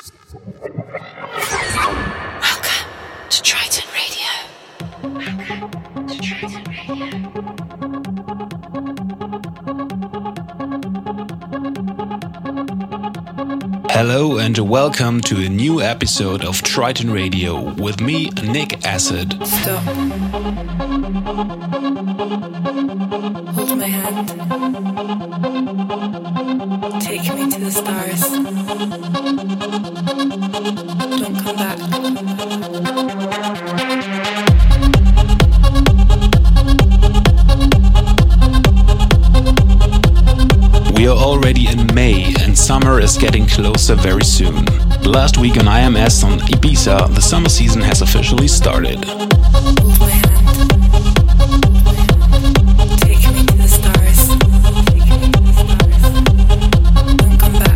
Hello and welcome to a new episode of Triton Radio with me, Nick Acid. Stop. Hold my hand. Take me to the stars. Don't come back. We are already in May and summer is getting closer very soon. Last week on IMS on Ibiza, the summer season has officially started. Hold my hand. Take me to the stars. Don't come back.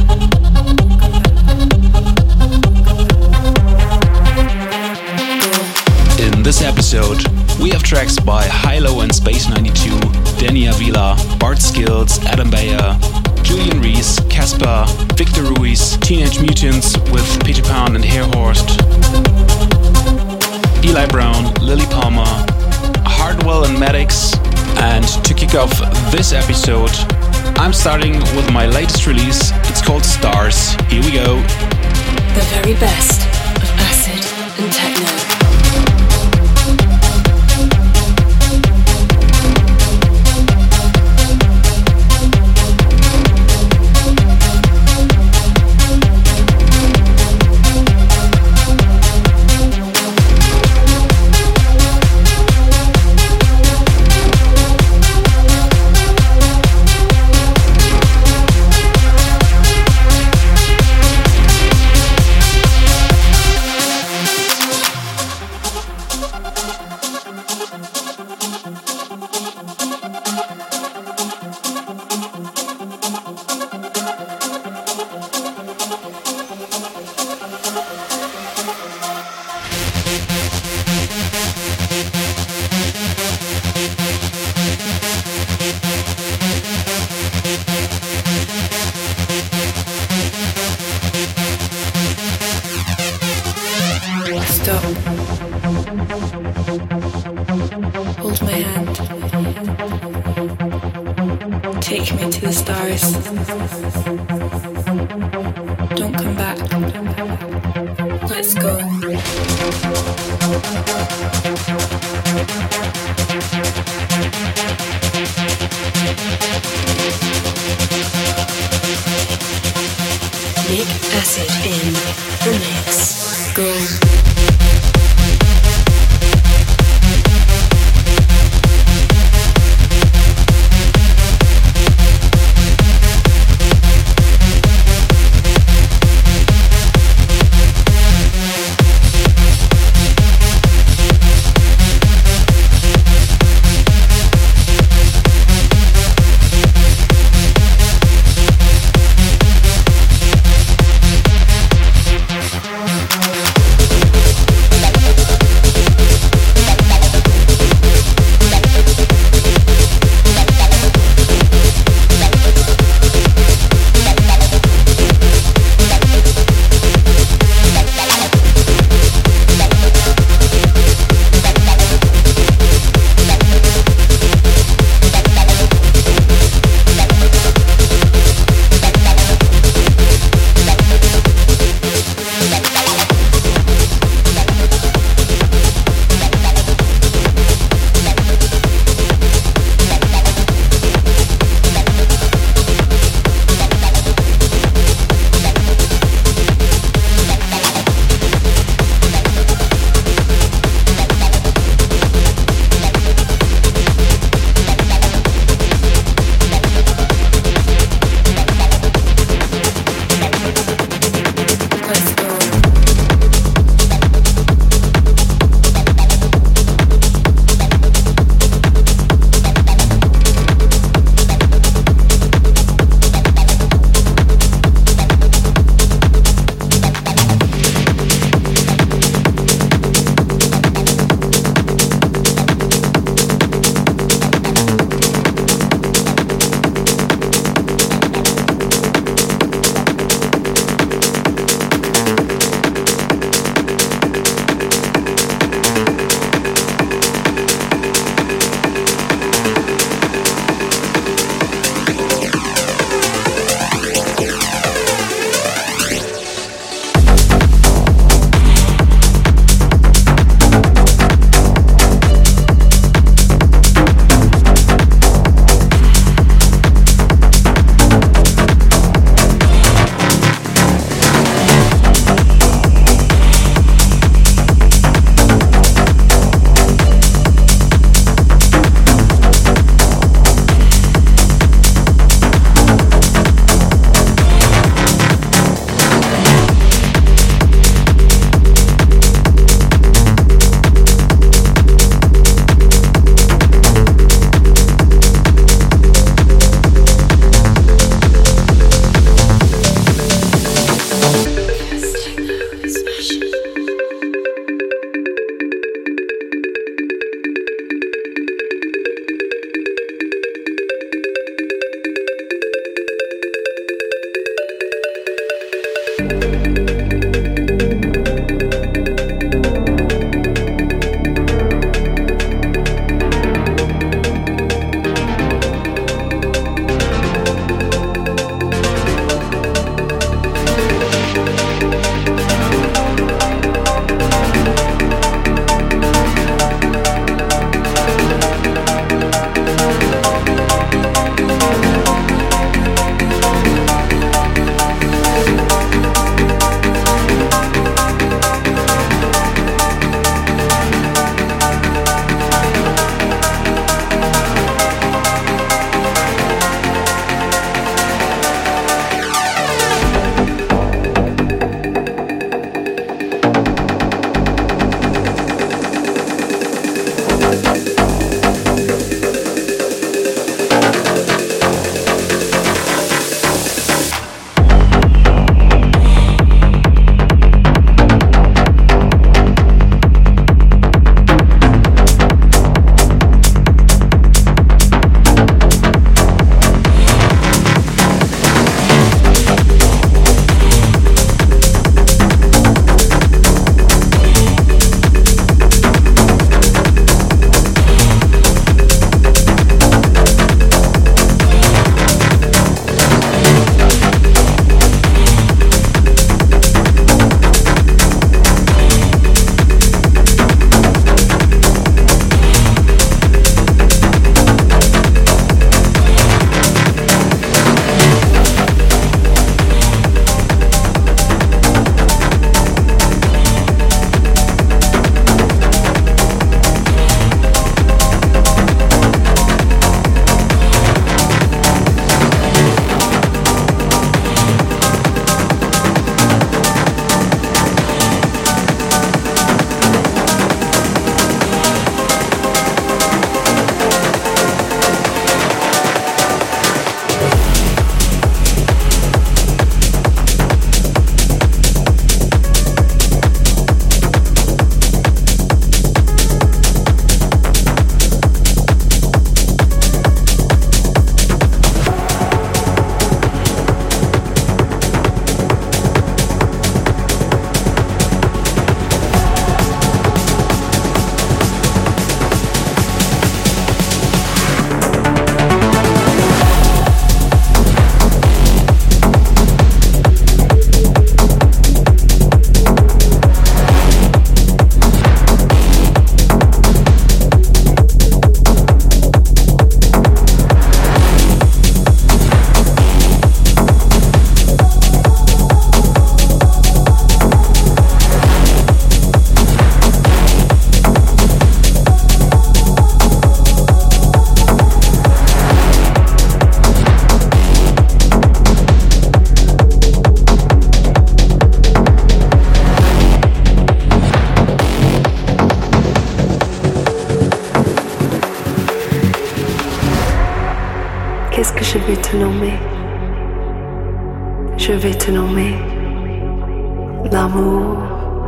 In this episode, we have tracks by Hilo and Space 92, Danny Avila, Bart Skills, Adam Beyer, Julian Reese, Casper, Victor Ruiz, Teenage Mutants with Peter Pan and Hairhorst, Eli Brown, Lily Palmer, Hardwell and Maddox. And to kick off this episode, I'm starting with my latest release. It's called Stars. Here we go. The very best of acid and techno. Stop. Hold my hand. Take me to the stars. Don't come back. Let's go. Nick Acid in the mix. Go. te nommer. Je vais te nommer l'amour.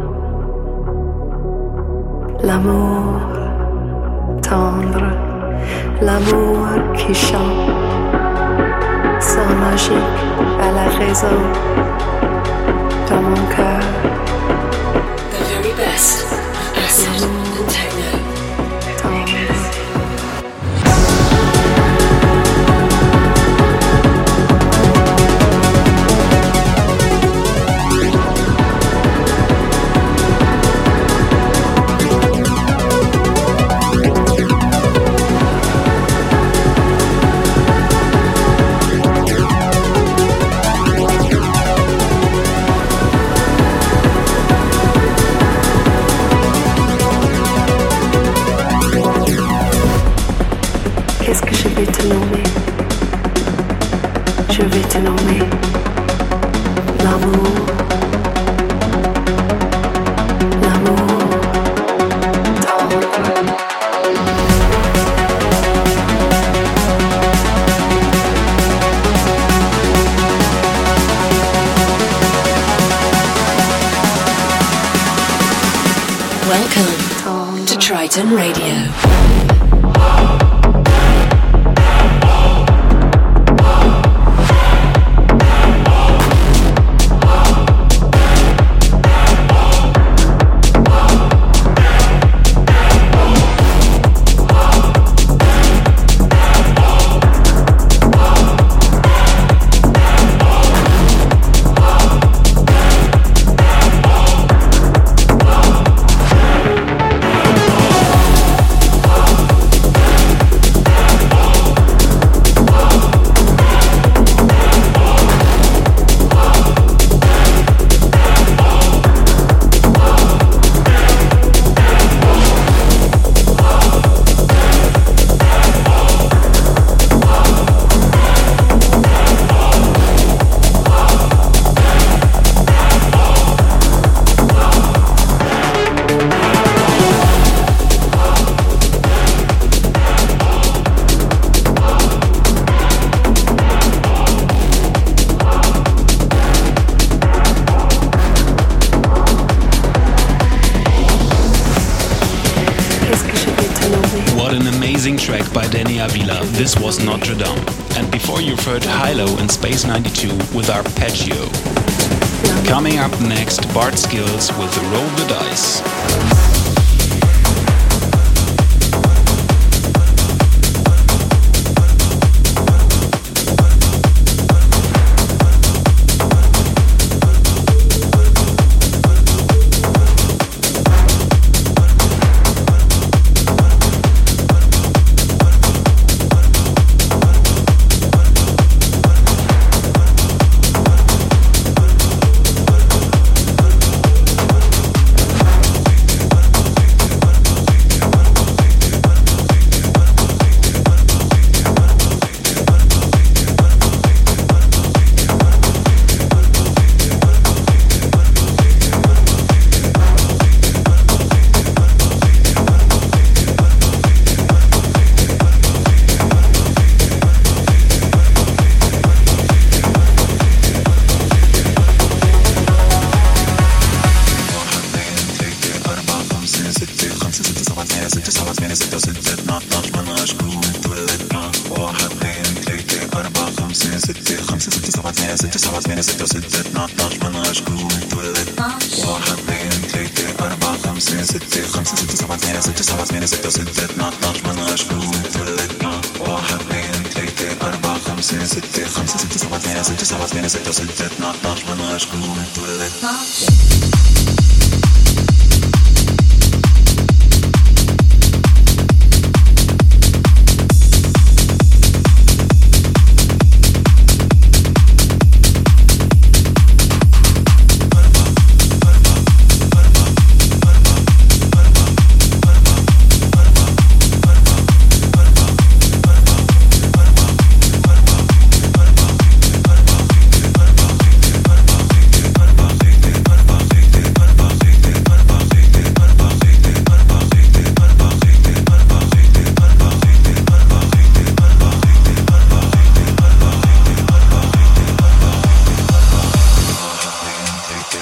L'amour tendre, l'amour qui chante, sans logique à la raison, dans mon cœur. The very best of acid and techno. Je vais te nommer l'amour. L'amour tendre. Welcome to Triton Radio. This was Notre Dame. And before you've heard Hilo and Space 92 with Arpeggio. Coming up next, Bart Skills with Roll the Dice.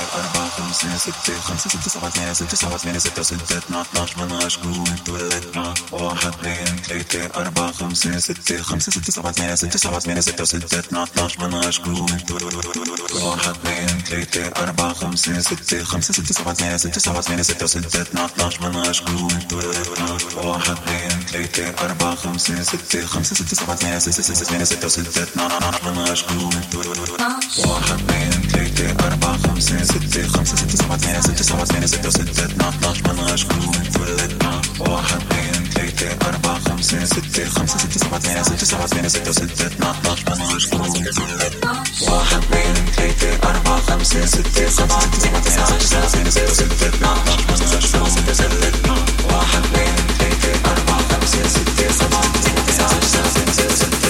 4 5 6 5 6 7 8 6 7 8 6 6 12 18 جوه تولدنا 1 2 3 4 5 6 5 6 7 8 6 7 8 6 6 12 18 جوه تولدنا 1 2 3 4 5 6 5 6 7 8 6 7 8 6 6 12 18 جوه تولدنا 1 2 3 4 5 6 5 6 7 8 6 8 6 6 12 18 جوه تولدنا 1 2 3 4 5 6 5 6 7 8 6 7 8 6 6 12 18 جوه تولدنا 1 2 3 4 5 6 5 6 7 8 6 7 8 6 6 12 18 جوه تولدنا 1 2 3 4 5 6 5 6 7 8 6 7 8 6 6 12 18 جوه تولدنا 1 2 3 4 5 6 7 8 6 7 8 6 6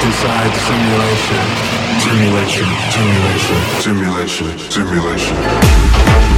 inside the simulation. Simulation, simulation, simulation, simulation.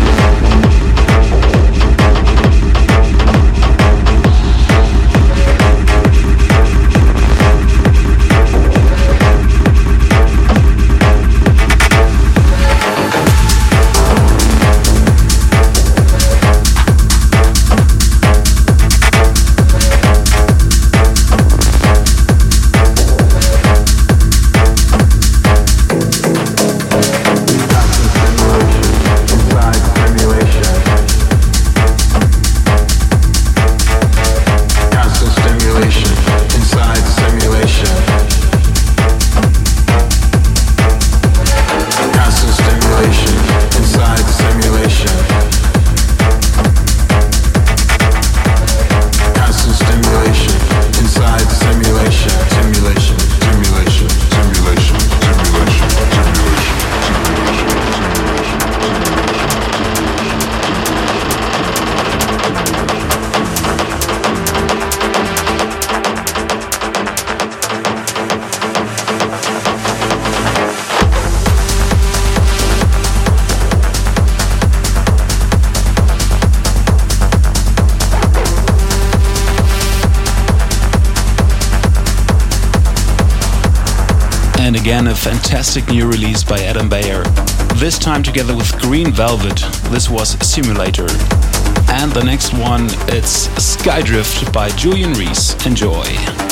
And again, a fantastic new release by Adam Beyer. This time together with Green Velvet. This was Simulator. And the next one, it's Skydrift by Julian Reese. Enjoy.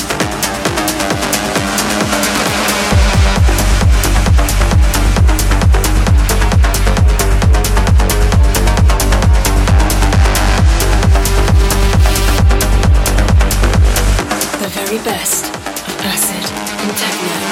The very best of acid and techno.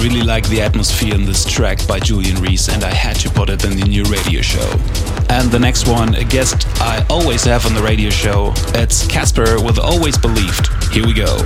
really like the atmosphere in this track by Julian Reese and I had to put it in the new radio show. And the next one, a guest I always have on the radio show, it's Casper with Always Believed. Here we go.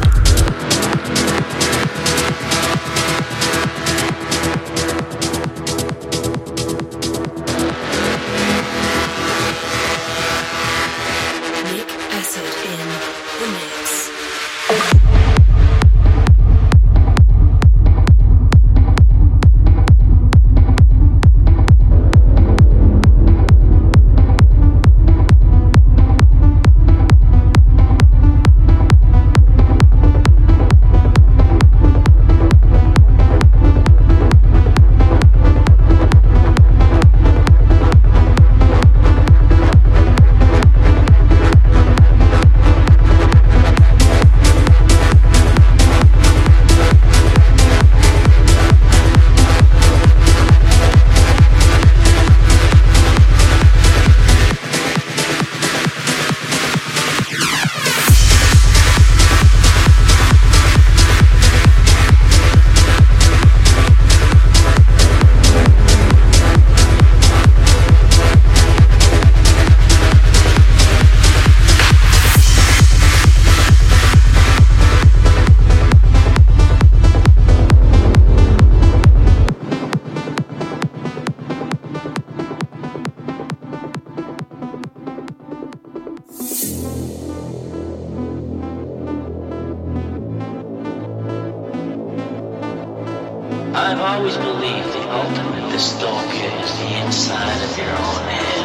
I've always believed the ultimate dystopian is the inside of your own head.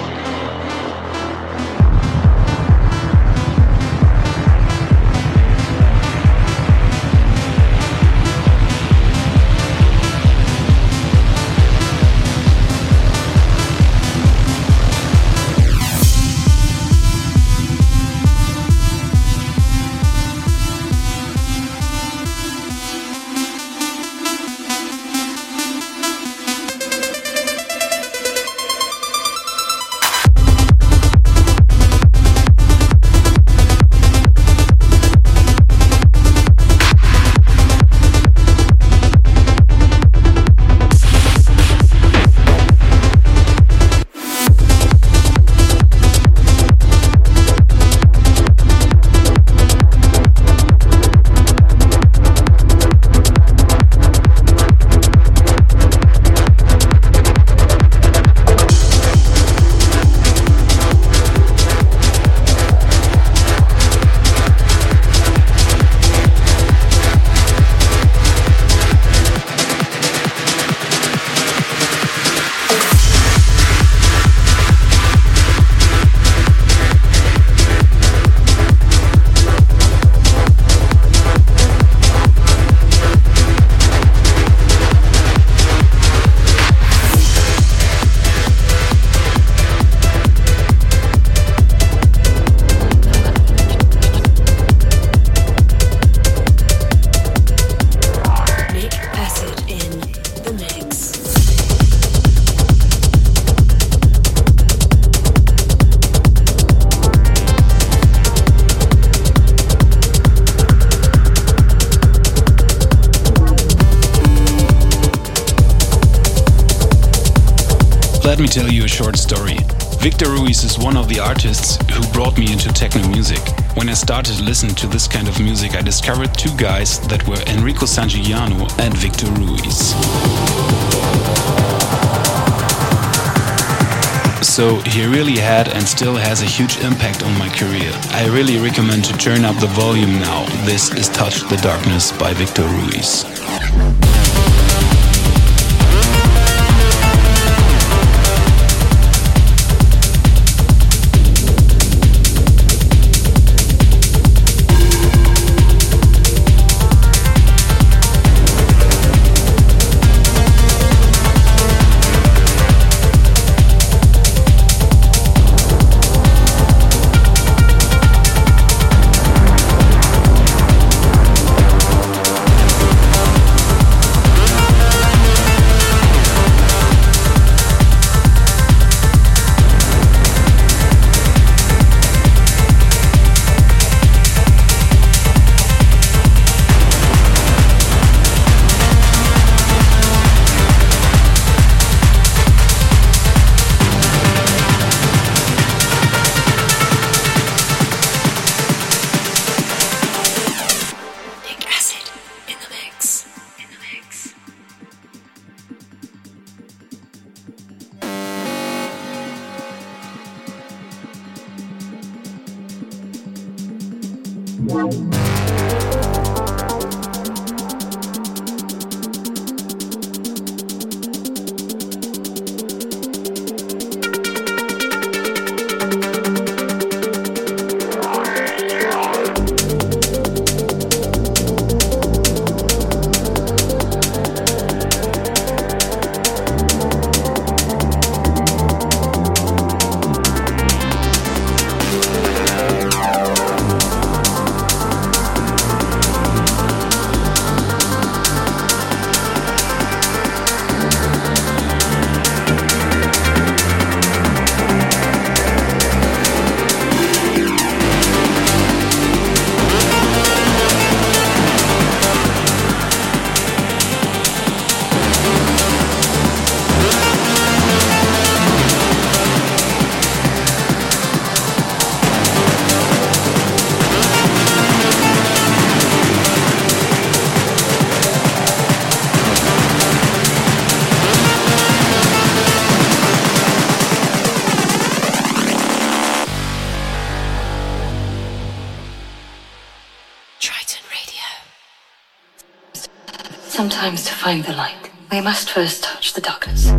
Let me tell you a short story. Victor Ruiz is one of the artists who brought me into techno music. When I started to listen to this kind of music, I discovered two guys that were Enrico Sangiuliano and Victor Ruiz. So he really had and still has a huge impact on my career. I really recommend to turn up the volume now. This is Touch the Darkness by Victor Ruiz. Sometimes to find the light, we must first touch the darkness.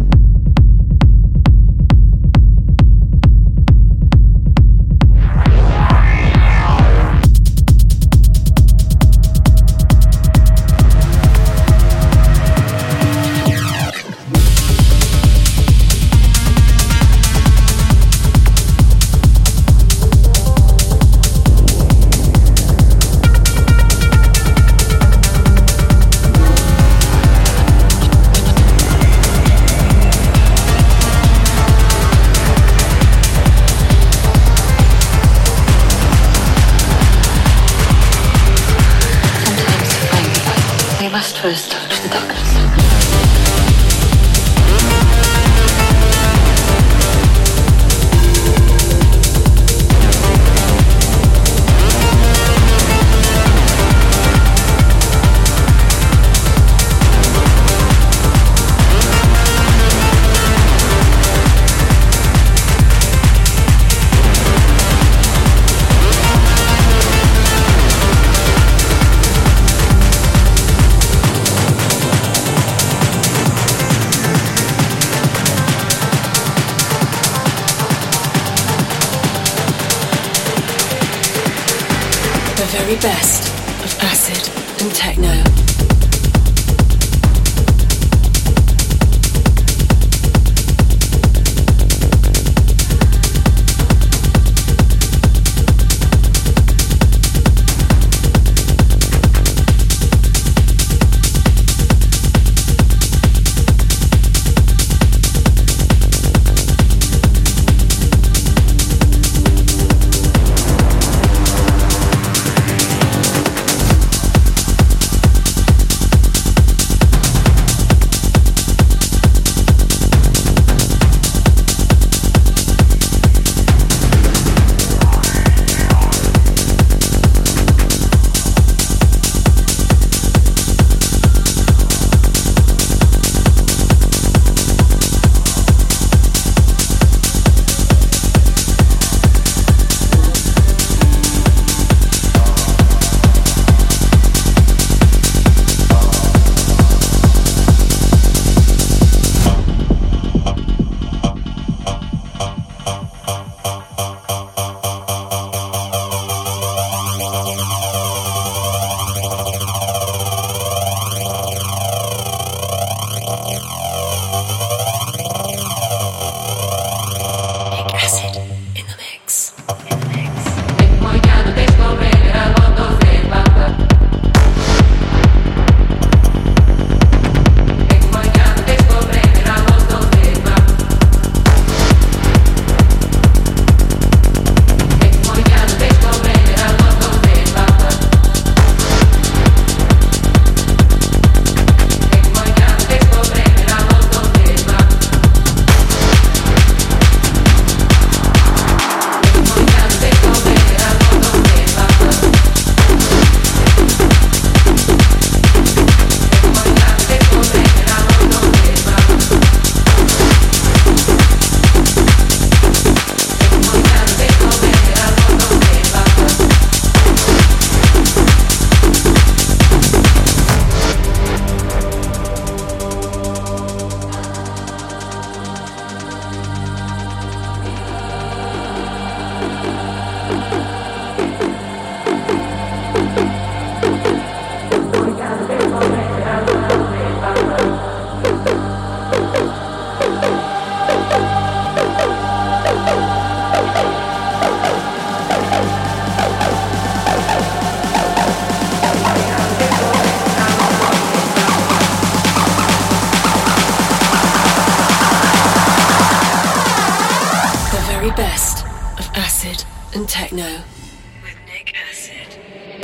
First touch the darkness. The very best of acid and techno. and techno. With Nick Acid.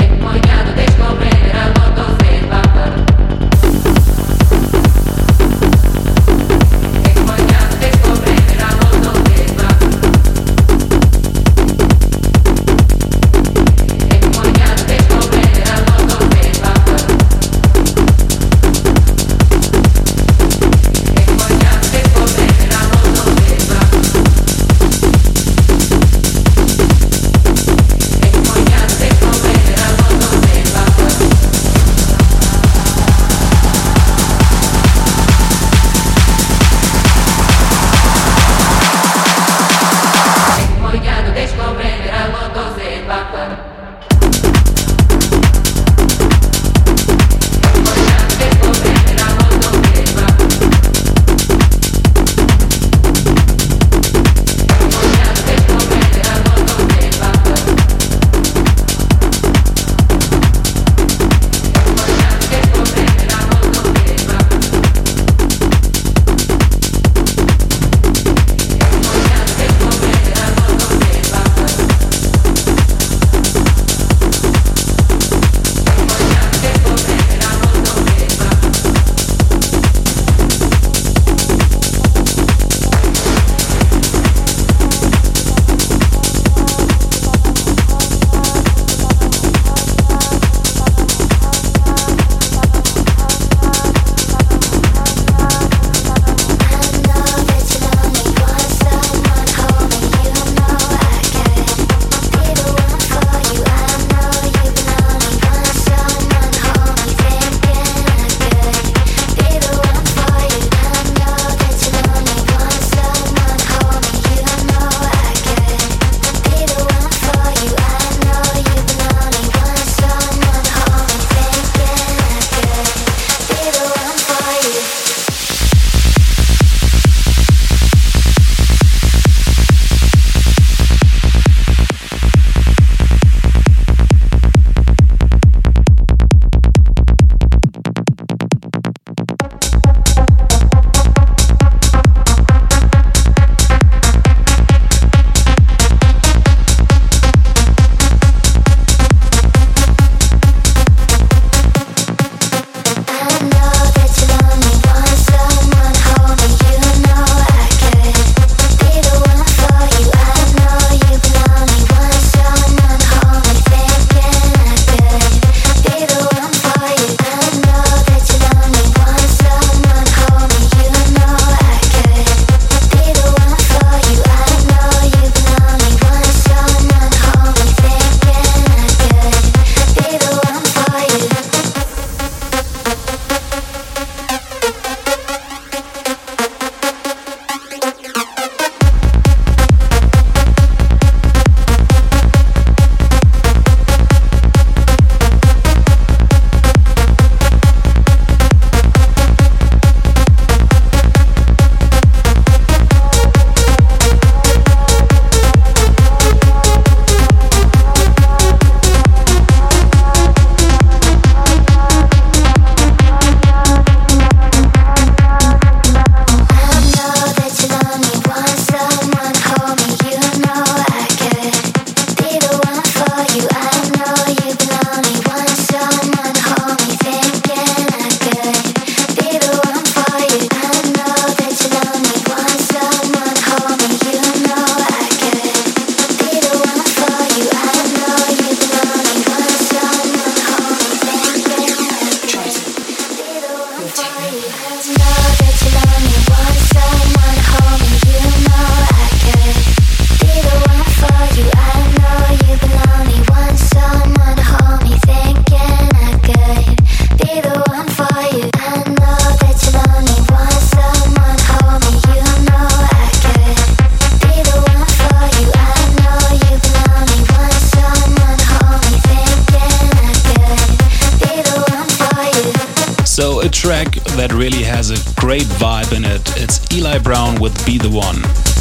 So a track that really has a great vibe in it. It's Eli Brown with Be The One.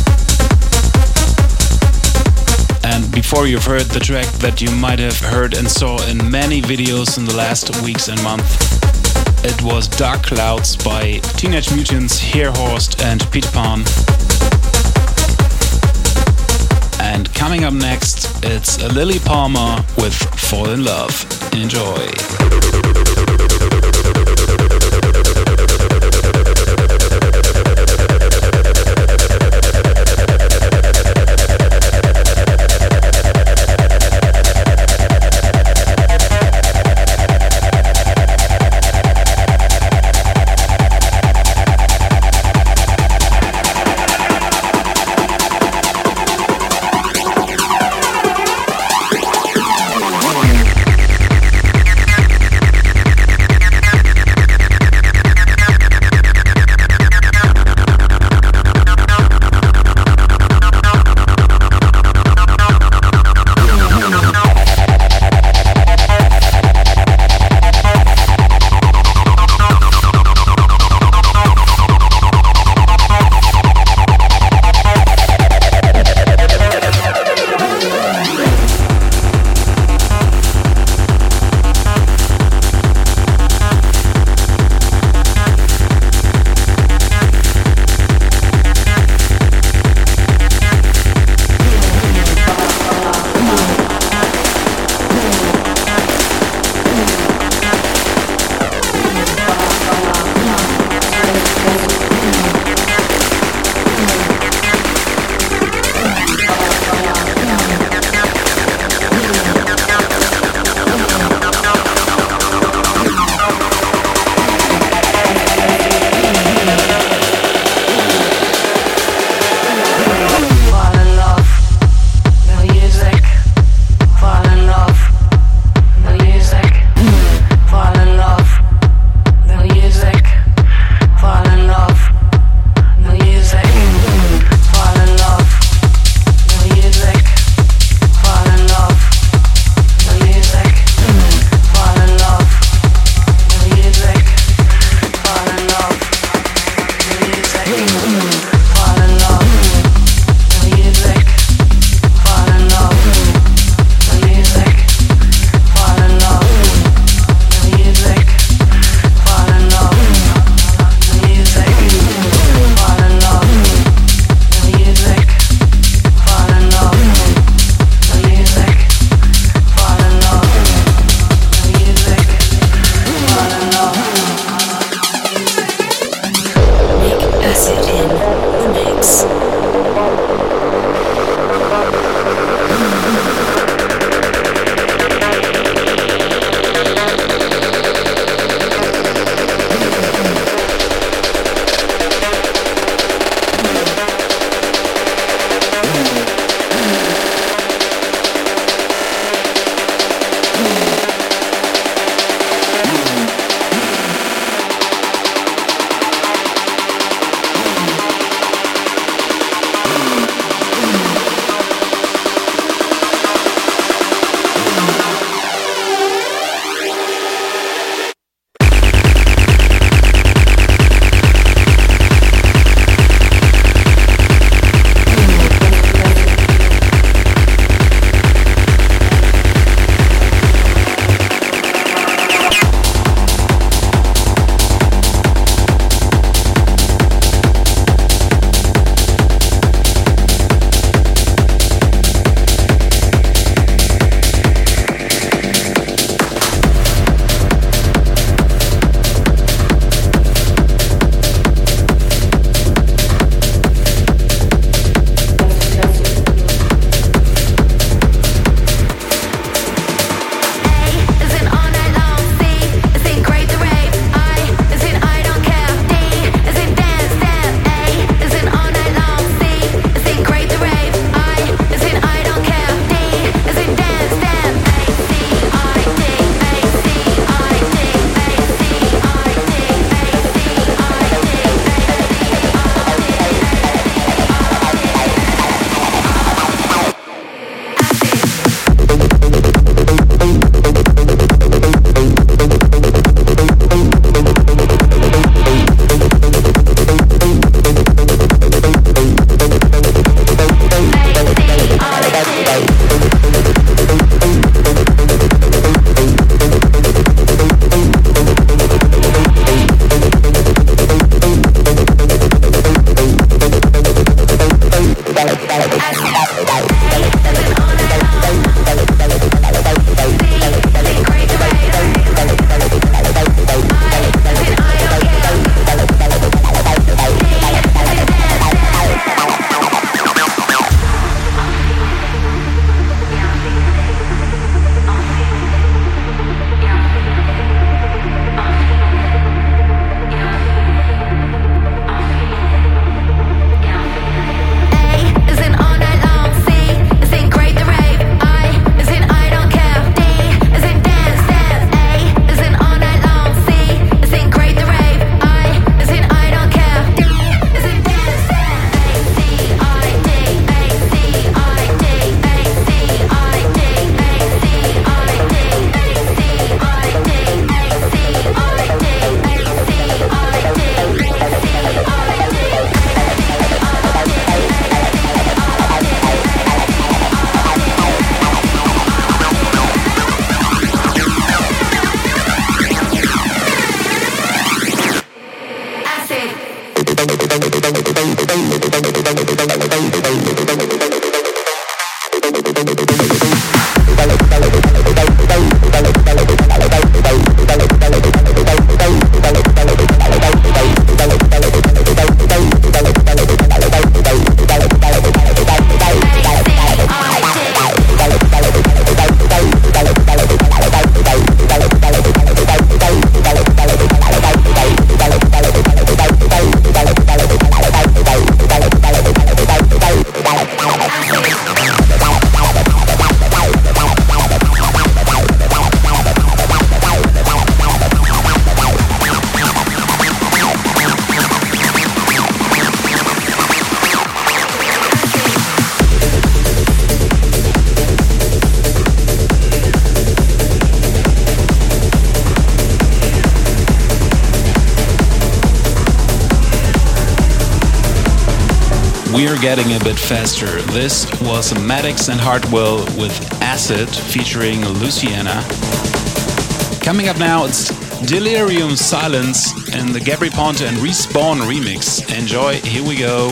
And before you've heard the track that you might have heard and saw in many videos in the last weeks and months, it was Dark Clouds by Teenage Mutants, Herhorst and Peter Pan. And coming up next, it's Lily Palmer with Fall in Love. Enjoy. We're getting a bit faster. This was Maddox and Hartwell with Acid featuring Luciana. Coming up now, it's Delirium Silence and the Gabry Ponte and Respawn remix. Enjoy, here we go.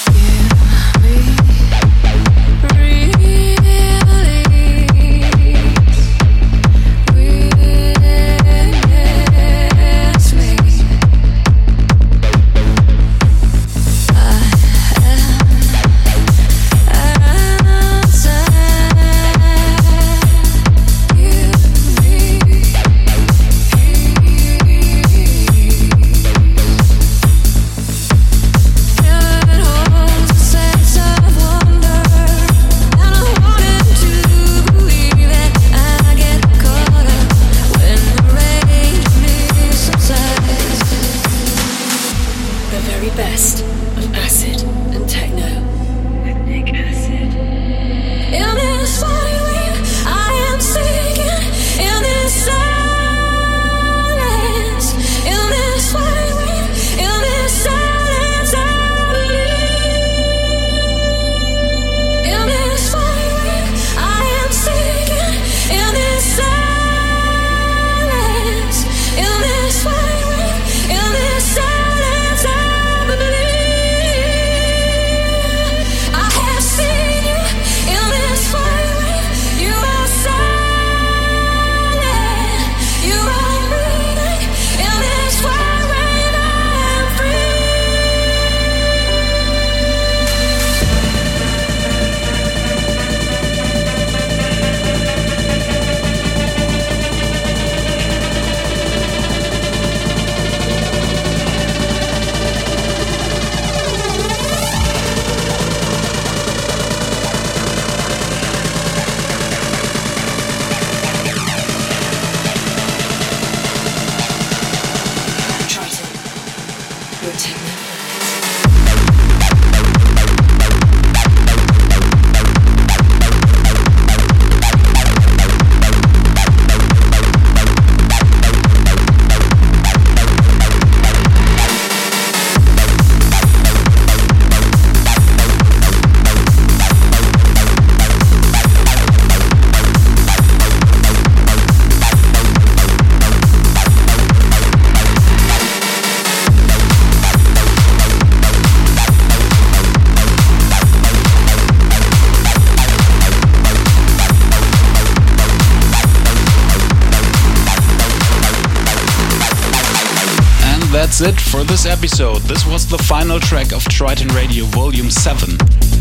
That's it for this episode. This was the final track of Triton Radio Volume 7.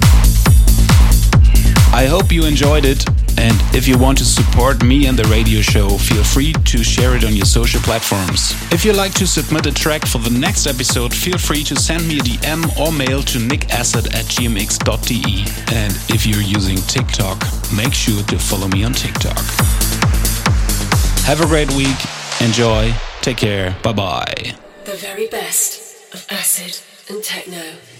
I hope you enjoyed it, and if you want to support me and the radio show, feel free to share it on your social platforms. If you'd like to submit a track for the next episode, feel free to send me a DM or mail to nickacid@gmx.de. And if you're using TikTok, make sure to follow me on TikTok. Have a great week. Enjoy. Take care. Bye-bye. The very best of acid and techno.